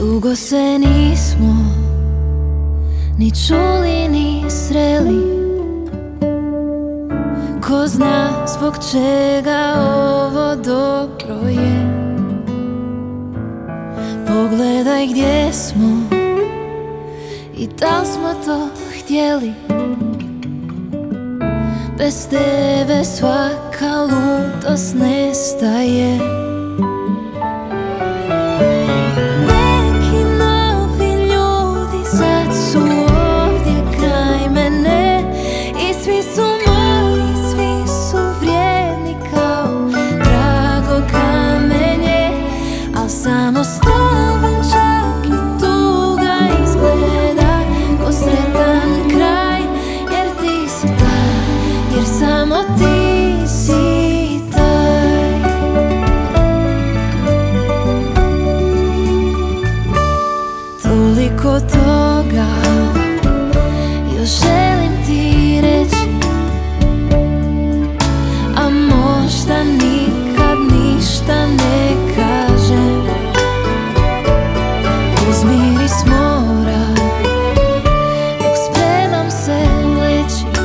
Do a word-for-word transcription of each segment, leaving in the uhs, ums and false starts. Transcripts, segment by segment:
Dugo se nismo ni čuli ni sreli. Ko zna zbog čega ovo dobro je. Pogledaj gdje smo i da li smo to htjeli. Bez tebe svaka ludost nestaje. Neki novi ljudi sad su ovdje kraj mene i svi su moji, svi su vrijedni kao drago kamenje, al samo s tobom čak i tuga izgleda ko sretan kraj, jer ti si taj, jer samo ti si taj. Toliko toga još želim ti reći, a možda nikad ništa ne kažem. Uz miris mora dok spremam se leći,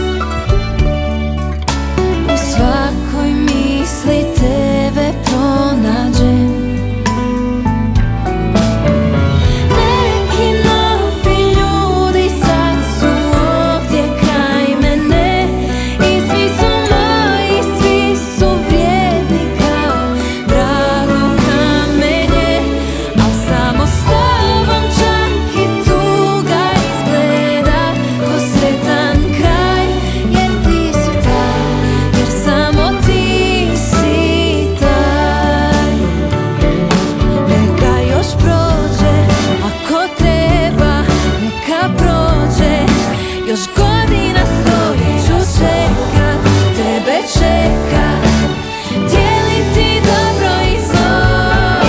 u svakoj misli tebe pronađem. Neki novi ljudi sad su ovdje kraj mene i svi su moji, svi su vrijedni kao drago kamenje, al samo s tobom čak i tuga izgleda ko sretan kraj, jer ti si taj, jer samo ti si taj. Neka još prođe, ako treba, neka prođe, još godina stoji ću čekat, tebe čekat, dijeliti dobro i zlo.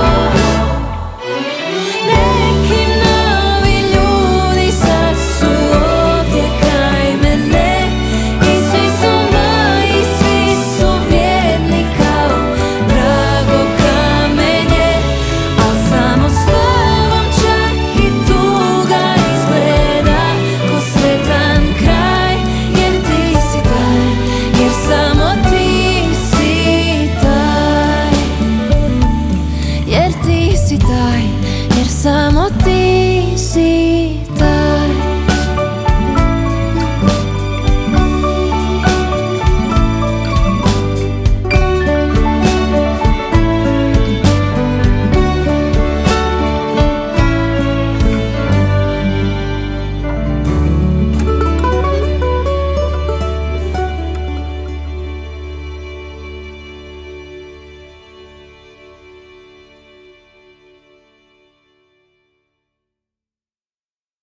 Neki novi ljudi sad su ovdje kraj mene i svi su moji, svi su vrijedni kao drago kamenje, al samo s tobom čak i tuga izgleda ko sretan kraj, jer ti si taj, jer samo ti si taj, jer ti si taj, jer samo ti